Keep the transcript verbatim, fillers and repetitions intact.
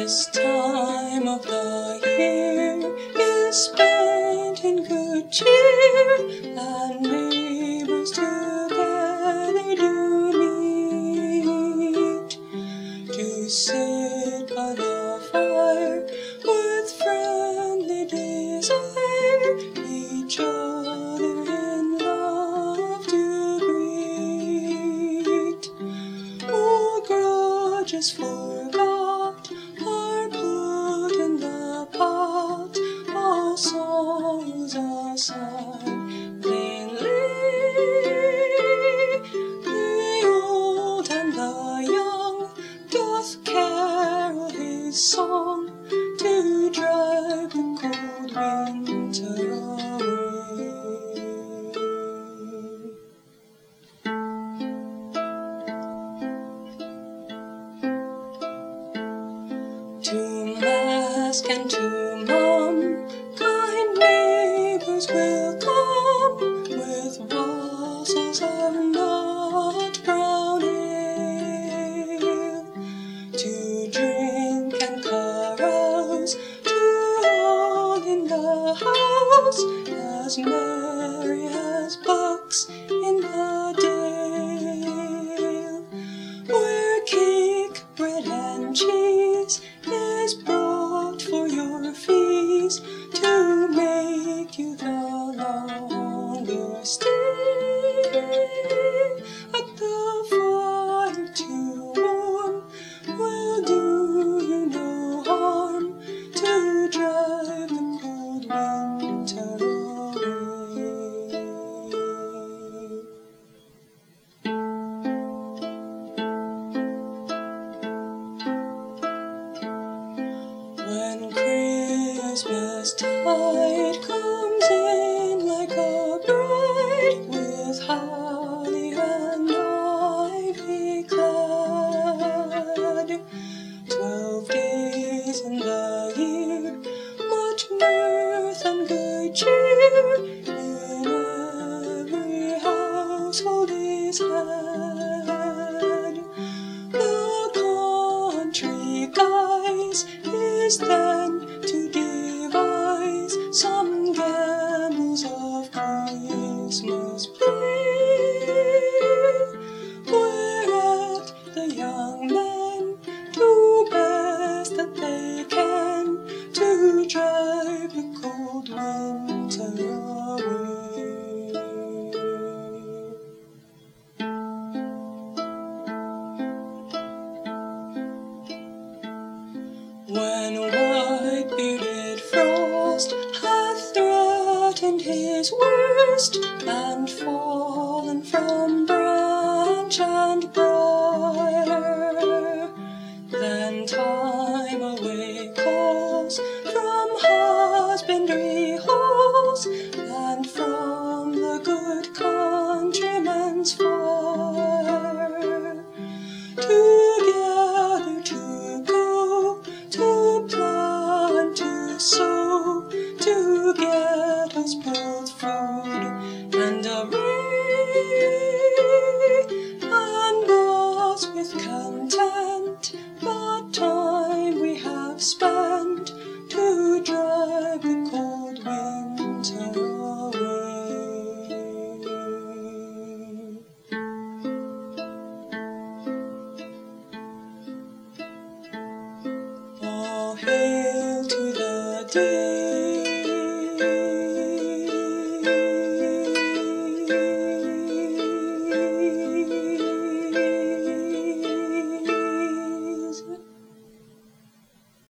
This time of the year is spent in good cheer, and neighbors together do meet to sit by the fire with friendly desire, each other in love to greet. All grudges forgot are put in the pot, all souls aside plainly. The old and the young doth carol his song to drive the cold winter away. To mask and to mum, kind neighbors will come with wassels of nut brown ale, to drink and carouse to all in the house, as merry as bucks in the dale, where cake, bread and cheese is brought for your feast, to make you the longer stay. At the fire too warm will do you no harm, to drive the cold winter away. When Christmas tide comes in like a bride, with holly and ivy clad, twelve days in the year, much mirth and good cheer in every household is had. The country guise is then to devise some gambols of Christmas play, whereat the young men do best that they can to drive the cold winter away. When white-bearded frost hath threatened his worst, and fallen from branch and briar, then time away calls from husbandry halls, and from the good countryman's fire, together to go, to plough and to sow, to get us both food and array, and us with content